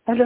Алло.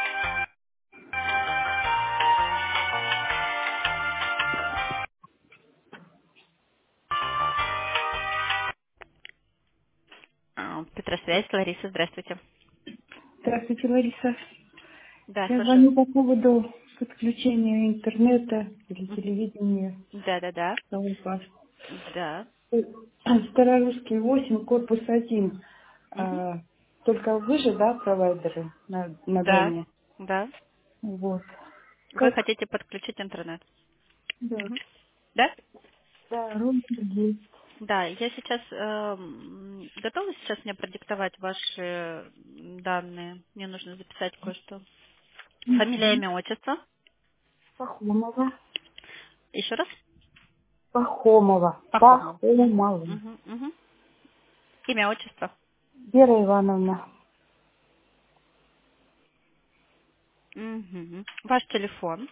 Петросвязь, Лариса, здравствуйте. Здравствуйте, Лариса. Да, Я слушаю. звоню по поводу подключения интернета или Мгм. телевидения. Да. Что у вас? Да. Старорусский 8, корпус 1. Мгм. Только вы же, да, провайдеры на Да. доме? Да. Вот. Вы Как? хотите подключить интернет? Да. Мгм. Да? Да, роутер есть. Да, я сейчас готова сейчас мне продиктовать ваши данные. Мне нужно записать кое-что. Фамилия, Мгм. имя, отчество. Пахомова. Еще раз. Пахомова. Пахомов. Мгм. Пахомова. Мгм. Мгм. Имя, отчество. Вера Ивановна. Мгм. Ваш телефон.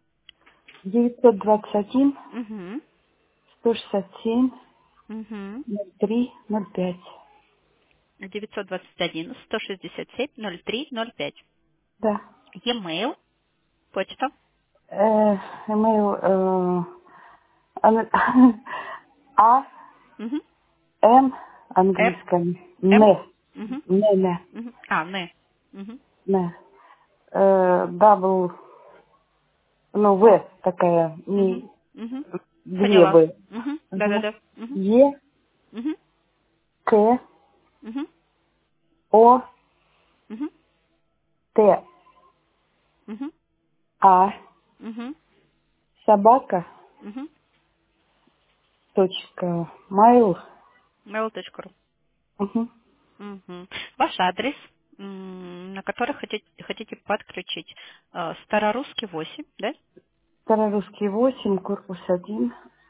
921 Угу. 167 Угу. 0305. 921-167-0305. Да. E-mail, почта. Имейл А, Угу. М F, английском. M. Не. Угу. Не. Угу. А, не. Угу. Не. Дабл, ну, В такая, Угу. не Угу. две Поняла. В. Угу. Мгм. Да. Угу. Е, Угу. К, Угу. О, Угу. Т, Угу. А, Угу. собака, Угу. точка, майл. Mail.ru. Угу. Угу. Ваш адрес, на который хотите подключить. Старорусский 8, да? Старорусский 8, корпус 1,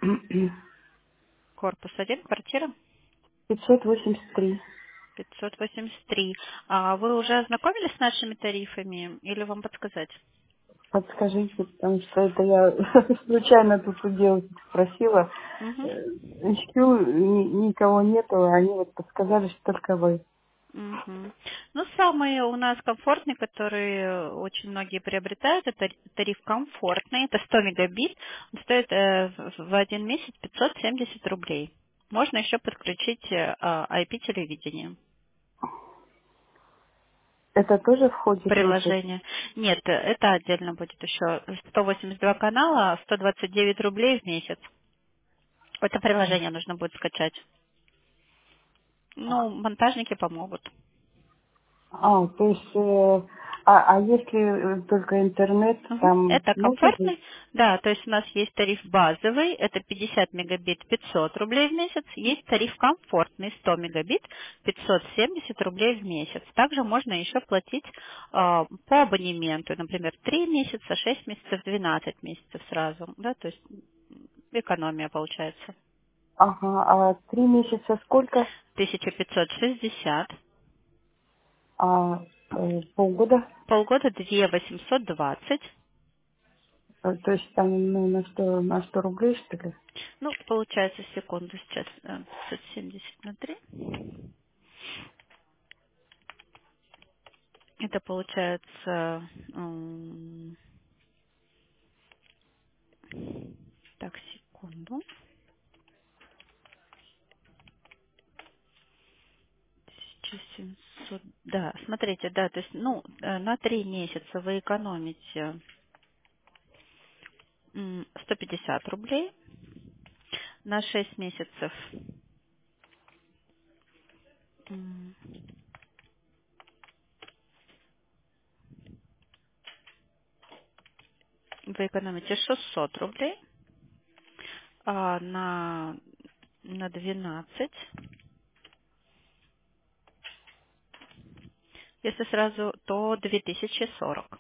Корпус 1, квартира 583. 583. А вы уже ознакомились с нашими тарифами или вам подсказать? Подскажите, потому что это я случайно тут у девушек спросила. Угу. Ищу, никого нету, а они вот подсказали, что только вы. Угу. Ну, самый у нас комфортный, который очень многие приобретают, это тариф комфортный, это 100 мегабит, он стоит в один месяц 570 рублей. Можно еще подключить IP-телевидение. Это тоже входит в эти? Приложение. Нет, это отдельно будет еще 182 канала, 129 рублей в месяц. Это приложение нужно будет скачать. Ну, монтажники помогут. То есть, а если только интернет, Мгм. там Это может быть? комфортный. Да, то есть у нас есть тариф базовый, это 50 мегабит 500 рублей в месяц. Есть тариф комфортный 100 мегабит 570 рублей в месяц. Также можно еще платить по абонементу, например, 3 месяца, 6 месяцев, 12 месяцев сразу. Да, то есть экономия получается. Ага, а 3 месяца сколько? 1560. Полгода? Полгода 2820. То есть там ну, на сто рублей, что ли? Ну, получается, секунду сейчас, 570 на 3. Это получается, так, секунду, 1700, да, смотрите, да, то есть, ну, на 3 месяца вы экономите 150 рублей, на 6 месяцев м, вы экономите 600 рублей, а на 12, если сразу, то 2040.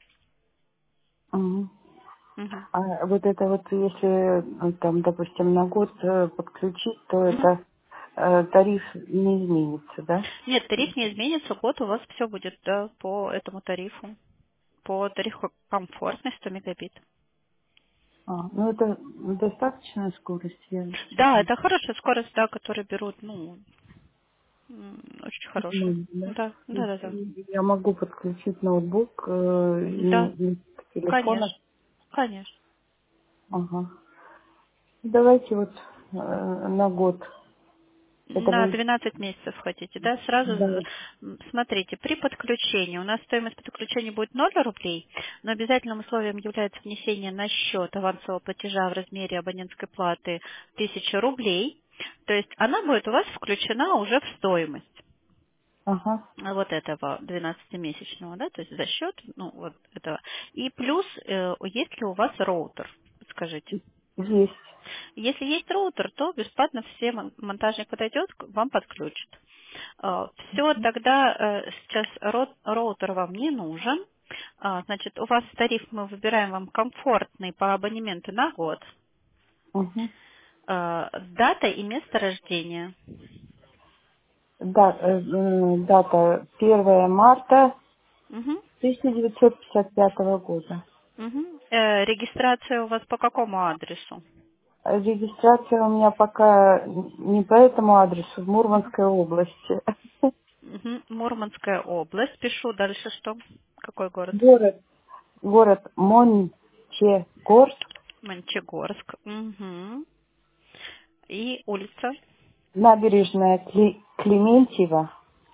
Мгм. Мгм. А вот это вот, если там, допустим, на год подключить, то Мгм. это тариф не изменится, да? Нет, тариф не изменится, год у вас все будет да, по этому тарифу. По тарифу комфортный 100 мегабит. Ну это достаточная скорость, я Да, честно. это хорошая скорость, да, которую берут, ну, Очень хороший. Нормально, да? Да, То да, да, да. есть я могу подключить ноутбук Да, и к телефону. конечно, конечно. Ага. Давайте вот на год. Это На будет... 12 месяцев хотите, да? Сразу Да. смотрите, при подключении у нас стоимость подключения будет 0 рублей, но обязательным условием является внесение на счет авансового платежа в размере абонентской платы 1000 рублей. То есть она будет у вас включена уже в стоимость Ага. вот этого 12-месячного, да, то есть за счет, ну, вот этого. И плюс, есть ли у вас роутер, подскажите. Есть. Если есть роутер, то бесплатно все монтажник подойдет, вам подключит. Все, тогда сейчас роутер вам не нужен. Значит, у вас тариф мы выбираем вам комфортный по абонементу на год. Угу. Дата и место рождения. Да, дата 1 марта Мгм. 1955 года. Мгм. Регистрация у вас по какому адресу? Регистрация у меня пока не по этому адресу, в Мурманской области. Мгм. Мурманская область. Пишу дальше что? Какой город? Город Мончегорск, Мончегорск. Мгм. И улица. набережная Клементьева,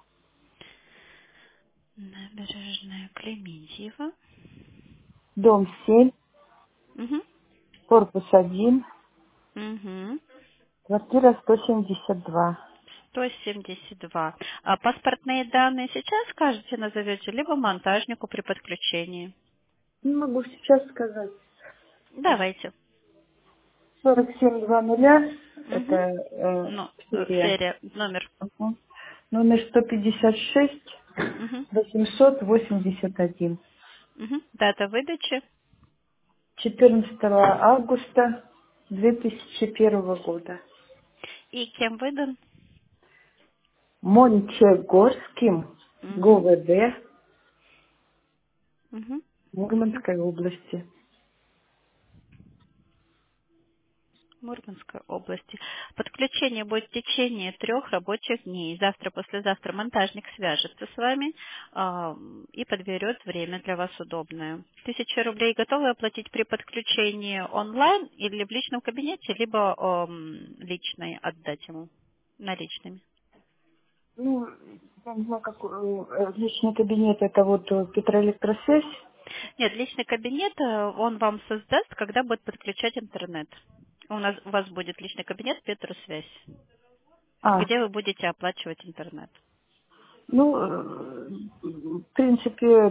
Набережная Клементьева. дом 7, Угу. корпус 1, Угу. квартира 172. 172. А паспортные данные сейчас скажете, назовете, либо монтажнику при подключении. Не могу сейчас сказать. Давайте. 4700, это Угу. Ну, серия. серия, номер. Ага. Номер 156 Угу. 881. Угу. Дата выдачи. 14 августа 2001 года. И кем выдан? Мончегорским Угу. ГУВД Угу. Угу. Мурманской области. Мурманской области. Подключение будет в течение 3 рабочих дней. Завтра, послезавтра монтажник свяжется с вами и подберет время для вас удобное. 1000 рублей готовы оплатить при подключении онлайн или в личном кабинете, либо личной отдать ему наличными. Ну, я не знаю, как личный кабинет, это вот Петроэлектросвязь. Нет, личный кабинет он вам создаст, когда будет подключать интернет. У вас будет личный кабинет Петросвязь, А, где вы будете оплачивать интернет. ну, в принципе,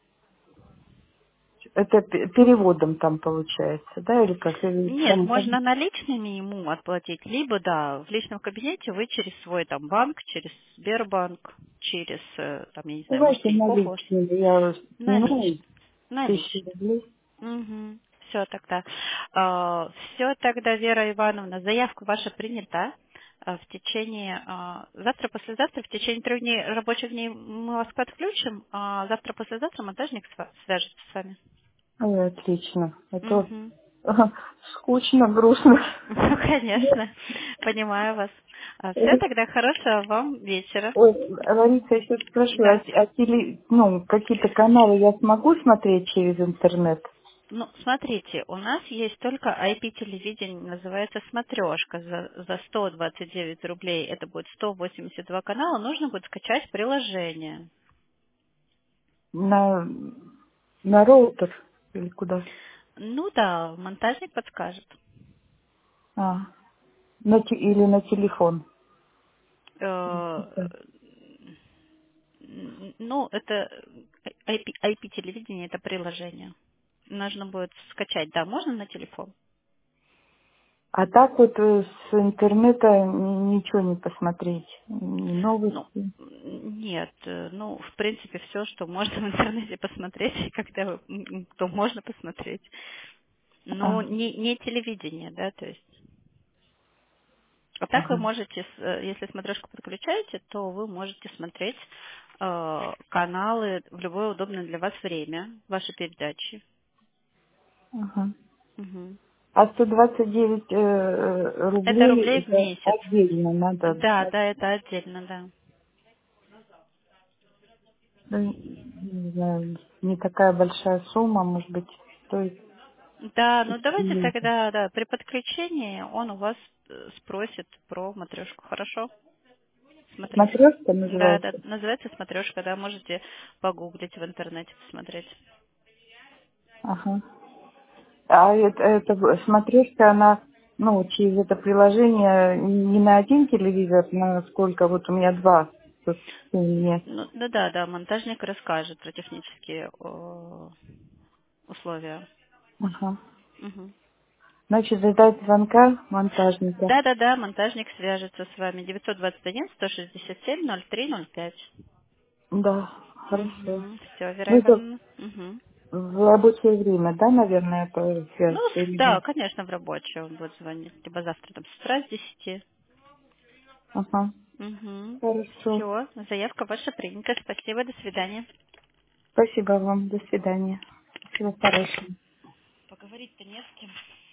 это переводом там получается, да, или как? Или Нет, там, можно наличными ему отплатить, либо, да, в личном кабинете вы через свой там банк, через Сбербанк, через, там, я не знаю, может, давайте Тинькофф у вас. наличные, я снимаю Наличные. Наличные. 1000 рублей. Угу. Все тогда. Все тогда, Вера Ивановна, заявка ваша принята. В течение завтра, послезавтра, в течение 3 рабочих дней мы вас подключим, а завтра, послезавтра монтажник свяжется с вами. Ой, отлично. А то Угу. скучно, грустно. Ну, конечно, понимаю вас. Все, тогда хорошего вам вечера. Ой, Лариса, еще спрашиваю, Да. ну, какие-то каналы я смогу смотреть через интернет? Ну, смотрите, у нас есть только IP-телевидение, называется «Смотрешка». За 129 рублей это будет 182 канала, нужно будет скачать приложение. На, на роутер или куда? Ну да, монтажник подскажет. А, или на телефон? Э, Ну, это IP-телевидение, это приложение. Нужно будет скачать, да, можно на телефон? А так вот с интернета ничего не посмотреть, ни Ну, новости. нет, ну, в принципе, все, что можно в интернете посмотреть, и когда то можно посмотреть. Но А, не телевидение, да, то есть. А так вы ага, можете, если смотрешку подключаете, то вы можете смотреть каналы в любое удобное для вас время, ваши передачи. ага. Мгм. А 129 Это рублей рублей в это месяц. отдельно надо. Да, да, это отдельно, да. Ну, не знаю, не такая большая сумма, может быть, стоит Да, ну давайте меньше. тогда, да, при подключении он у вас спросит про матрешку, хорошо? Смотрешка. Смотрешка Да, да, называется? называется смотрешка, да, можете погуглить в интернете, посмотреть. Ага. А смотрешка, она, ну, через это приложение не на один телевизор, на сколько, вот у меня два тут в семье. Ну, да, да, да, монтажник расскажет про технические условия. Ага. Мгм. Значит, ждать звонка монтажника. Да, да, да, монтажник свяжется с вами. 921-167-0305. Да, хорошо. Угу. Все, Ну, это вероятно. Угу. в рабочее время, да, наверное, это Ну, свяжется или да, нет? конечно, в рабочее он будет звонить. Либо завтра там с утра с 10. Ага, Угу. хорошо. Все, заявка ваша принята. Спасибо, до свидания. Спасибо вам. До свидания. Всего хорошего. Поговорить-то не с кем.